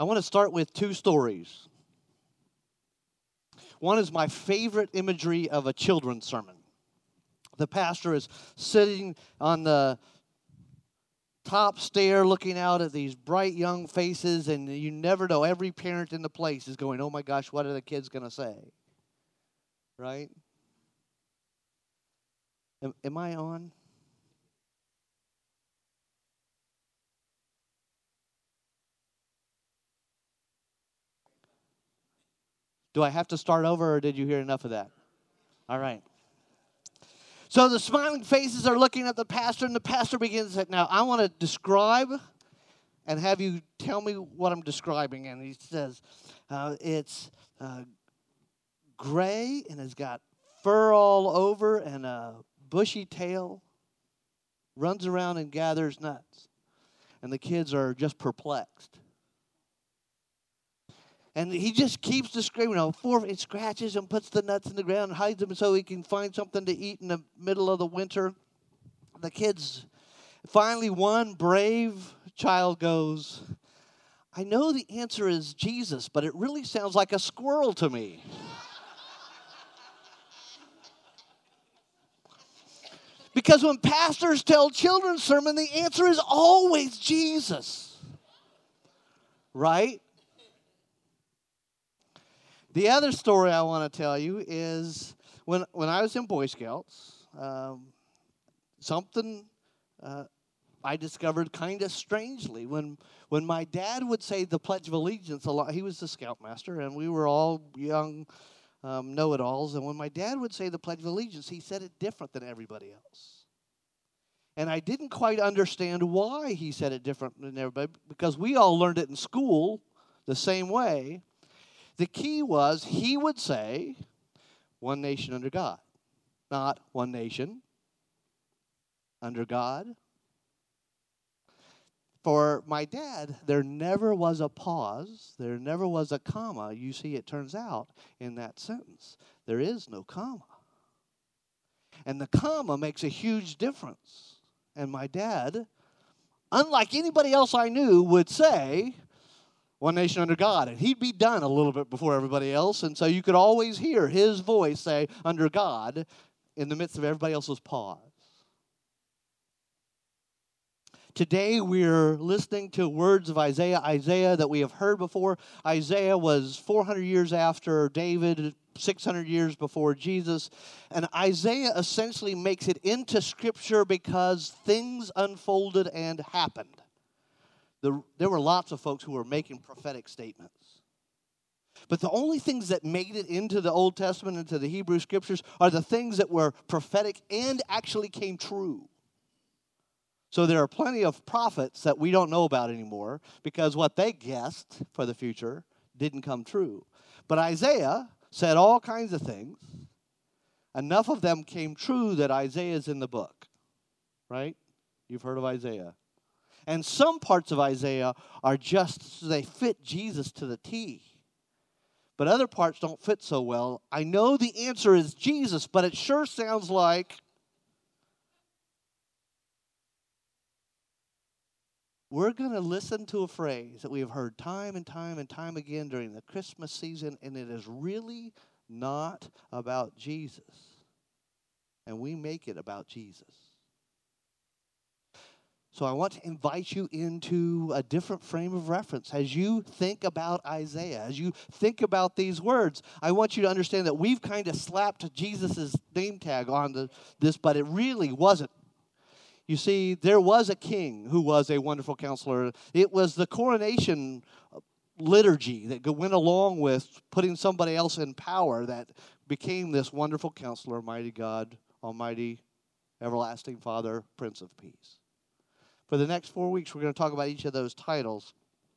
I want to start with two stories. One is my favorite imagery of a children's sermon. The pastor is sitting on the top stair looking out at these bright young faces, and you never know. Every parent in the place is going, oh my gosh, what are the kids going to say? Right? Am I on? Do I have to start over, or did you hear enough of that? All right. So the smiling faces are looking at the pastor, and the pastor begins to say, now I want to describe and have you tell me what I'm describing. And he says, it's gray and has got fur all over and a bushy tail, runs around and gathers nuts. And the kids are just perplexed. And he just keeps describing, it scratches and puts the nuts in the ground and hides them so he can find something to eat in the middle of the winter. The kids, finally one brave child goes, I know the answer is Jesus, but it really sounds like a squirrel to me. Because when pastors tell children's sermon, the answer is always Jesus. Right? The other story I want to tell you is when I was in Boy Scouts, something I discovered kind of strangely. When my dad would say the Pledge of Allegiance, a lot, he was the scoutmaster, and we were all young know-it-alls. And when my dad would say the Pledge of Allegiance, he said it different than everybody else. And I didn't quite understand why he said it different than everybody, because we all learned it in school the same way. The key was he would say, one nation under God, not one nation under God. For my dad, there never was a pause. There never was a comma. You see, it turns out in that sentence, there is no comma. And the comma makes a huge difference. And my dad, unlike anybody else I knew, would say, one nation under God. And he'd be done a little bit before everybody else. And so you could always hear his voice say, under God, in the midst of everybody else's pause. Today we're listening to words of Isaiah that we have heard before. Isaiah was 400 years after David, 600 years before Jesus. And Isaiah essentially makes it into Scripture because things unfolded and happened. There were lots of folks who were making prophetic statements. But the only things that made it into the Old Testament, into the Hebrew Scriptures, are the things that were prophetic and actually came true. So there are plenty of prophets that we don't know about anymore because what they guessed for the future didn't come true. But Isaiah said all kinds of things. Enough of them came true that Isaiah is in the book. Right? You've heard of Isaiah. And some parts of Isaiah are just, they fit Jesus to the T. But other parts don't fit so well. I know the answer is Jesus, but it sure sounds like we're going to listen to a phrase that we have heard time and time and time again during the Christmas season, and it is really not about Jesus. And we make it about Jesus. So I want to invite you into a different frame of reference. As you think about Isaiah, as you think about these words, I want you to understand that we've kind of slapped Jesus' name tag on this, but it really wasn't. You see, there was a king who was a wonderful counselor. It was the coronation liturgy that went along with putting somebody else in power that became this wonderful counselor, mighty God, almighty, everlasting Father, Prince of Peace. For the next 4 weeks, we're going to talk about each of those titles.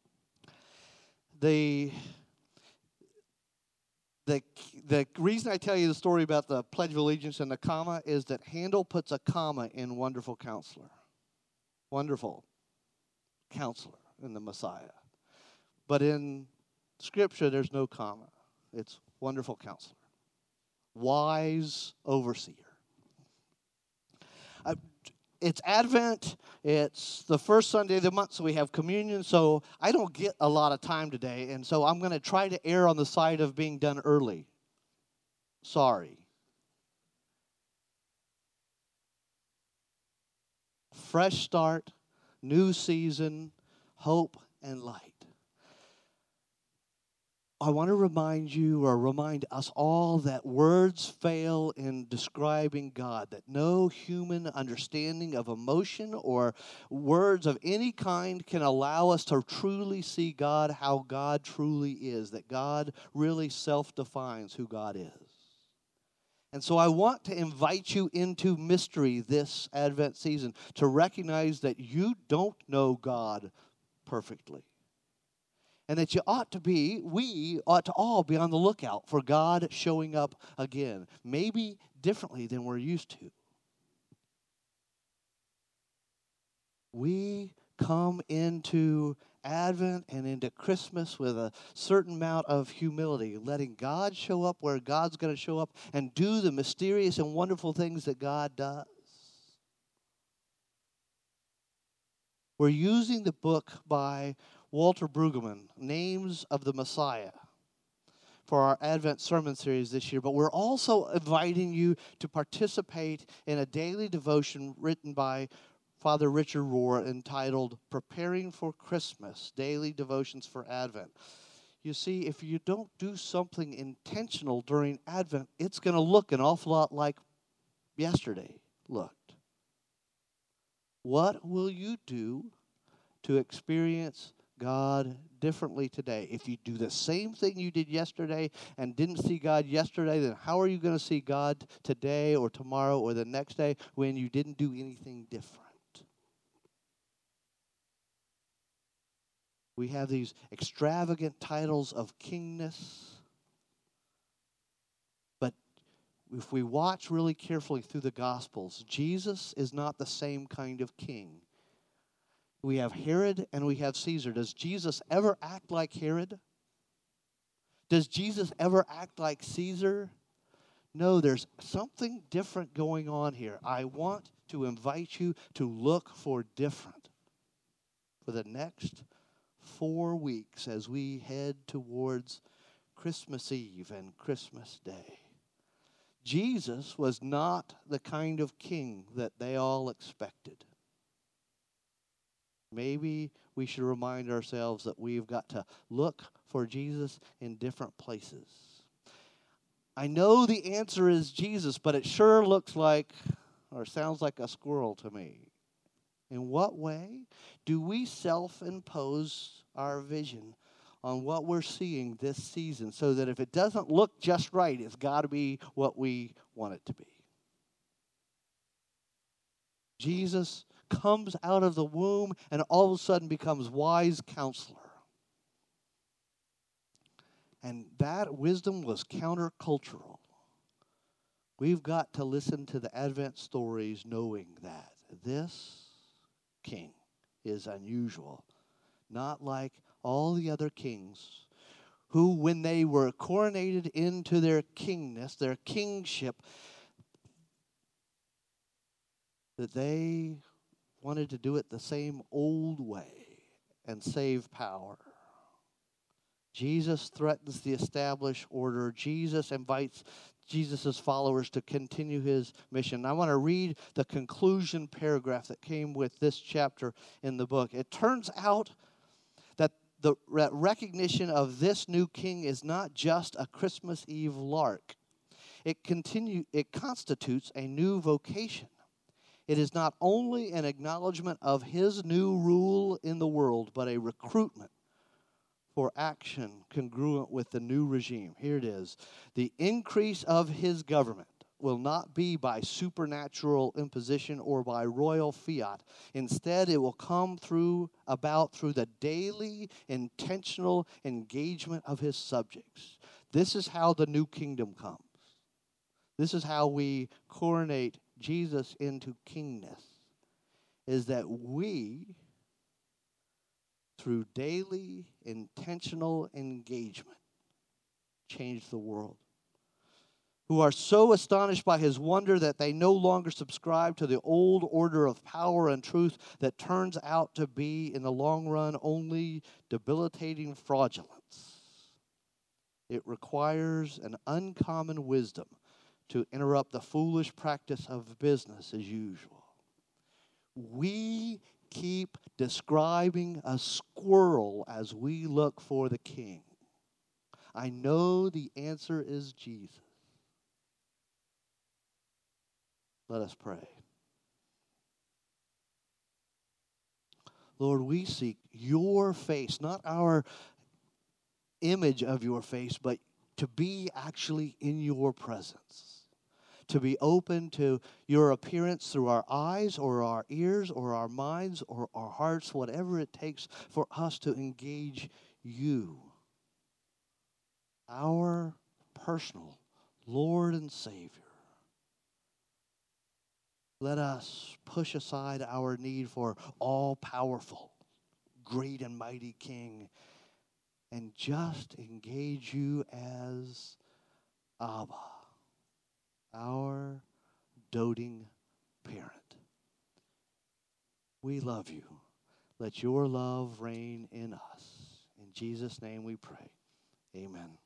The reason I tell you the story about the Pledge of Allegiance and the comma is that Handel puts a comma in Wonderful Counselor. Wonderful Counselor in the Messiah. But in Scripture, there's no comma. It's Wonderful Counselor. Wise Overseer. it's Advent. It's the first Sunday of the month, so we have communion. So I don't get a lot of time today, and so I'm going to try to err on the side of being done early. Sorry. Fresh start, new season, hope and light. I want to remind you or remind us all that words fail in describing God, that no human understanding of emotion or words of any kind can allow us to truly see God how God truly is, that God really self-defines who God is. And so I want to invite you into mystery this Advent season to recognize that you don't know God perfectly. And that we ought to all be on the lookout for God showing up again, maybe differently than we're used to. We come into Advent and into Christmas with a certain amount of humility, letting God show up where God's going to show up and do the mysterious and wonderful things that God does. We're using the book by Walter Brueggemann, Names of the Messiah, for our Advent sermon series this year, but we're also inviting you to participate in a daily devotion written by Father Richard Rohr entitled Preparing for Christmas, Daily Devotions for Advent. You see, if you don't do something intentional during Advent, it's going to look an awful lot like yesterday looked. What will you do to experience God differently today? If you do the same thing you did yesterday and didn't see God yesterday, then how are you going to see God today or tomorrow or the next day when you didn't do anything different? We have these extravagant titles of kingness, but if we watch really carefully through the Gospels, Jesus is not the same kind of king. We have Herod and we have Caesar. Does Jesus ever act like Herod? Does Jesus ever act like Caesar? No, there's something different going on here. I want to invite you to look for different for the next 4 weeks as we head towards Christmas Eve and Christmas Day. Jesus was not the kind of king that they all expected. Maybe we should remind ourselves that we've got to look for Jesus in different places. I know the answer is Jesus, but it sure looks like or sounds like a squirrel to me. In what way do we self-impose our vision on what we're seeing this season so that if it doesn't look just right, it's got to be what we want it to be? Jesus comes out of the womb and all of a sudden becomes wise counselor. And that wisdom was countercultural. We've got to listen to the Advent stories knowing that this king is unusual, not like all the other kings who, when they were coronated into their kingness, their kingship, that they wanted to do it the same old way and save power. Jesus threatens the established order. Jesus invites Jesus' followers to continue his mission. I want to read the conclusion paragraph that came with this chapter in the book. It turns out that the recognition of this new king is not just a Christmas Eve lark. It constitutes a new vocation. It is not only an acknowledgement of his new rule in the world, but a recruitment for action congruent with the new regime. Here it is. The increase of his government will not be by supernatural imposition or by royal fiat. Instead, it will come about through the daily intentional engagement of his subjects. This is how the new kingdom comes. This is how we coronate Jesus into kingness, is that we, through daily intentional engagement, change the world. who are so astonished by his wonder that they no longer subscribe to the old order of power and truth that turns out to be, in the long run, only debilitating fraudulence. It requires an uncommon wisdom to interrupt the foolish practice of business as usual. We keep describing a squirrel as we look for the king. I know the answer is Jesus. Let us pray. Lord, we seek your face, not our image of your face, but to be actually in your presence. To be open to your appearance through our eyes or our ears or our minds or our hearts, whatever it takes for us to engage you, our personal Lord and Savior. Let us push aside our need for all-powerful, great and mighty King and just engage you as Abba, our doting parent. We love you. Let your love reign in us. In Jesus' name we pray. Amen.